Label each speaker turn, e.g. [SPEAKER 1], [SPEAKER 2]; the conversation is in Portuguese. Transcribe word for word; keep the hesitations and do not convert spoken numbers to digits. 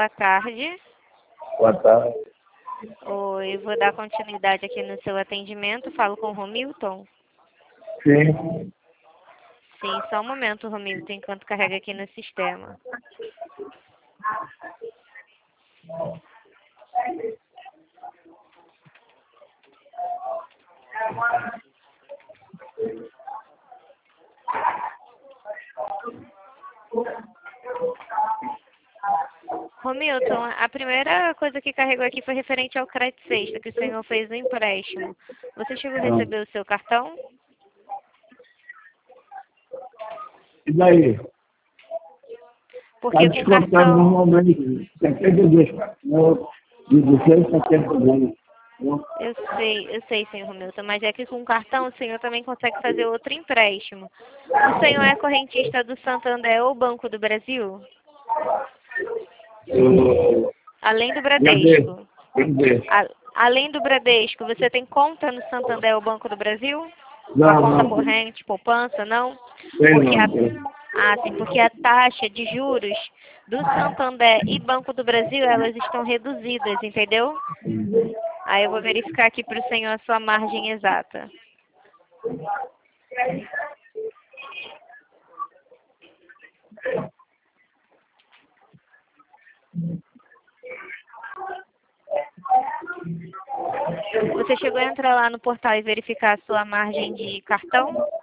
[SPEAKER 1] boa tarde.
[SPEAKER 2] Boa tarde.
[SPEAKER 1] Oi, vou dar continuidade aqui no seu atendimento. Falo com o Romilton?
[SPEAKER 2] Sim.
[SPEAKER 1] Sim, só um momento, Romilton, enquanto carrega aqui no sistema. Romilton, a primeira coisa que carregou aqui foi referente ao crédito sexta, que o senhor fez no empréstimo. Você chegou a receber o seu cartão?
[SPEAKER 2] E daí?
[SPEAKER 1] Porque
[SPEAKER 2] Está
[SPEAKER 1] com
[SPEAKER 2] descontado
[SPEAKER 1] cartão...
[SPEAKER 2] normalmente setenta e dois, não, de duzentos e setenta e dois.
[SPEAKER 1] Eu sei, eu sei, senhor Romilton, mas é que com cartão o senhor também consegue fazer outro empréstimo. O senhor é correntista do Santander ou Banco do Brasil?
[SPEAKER 2] Eu,
[SPEAKER 1] Além do
[SPEAKER 2] Bradesco.
[SPEAKER 1] Bradesco.
[SPEAKER 2] Bradesco.
[SPEAKER 1] A, além do Bradesco, você tem conta no Santander ou Banco do Brasil? Uma
[SPEAKER 2] Não,
[SPEAKER 1] conta
[SPEAKER 2] não.
[SPEAKER 1] corrente, poupança, não?
[SPEAKER 2] Tem
[SPEAKER 1] Porque a,
[SPEAKER 2] não. Tem.
[SPEAKER 1] ah, sim, porque a taxa de juros do Santander e Banco do Brasil, elas estão reduzidas, entendeu? Aí eu vou verificar aqui para o senhor a sua margem exata. Você chegou a entrar lá no portal e verificar a sua margem de cartão?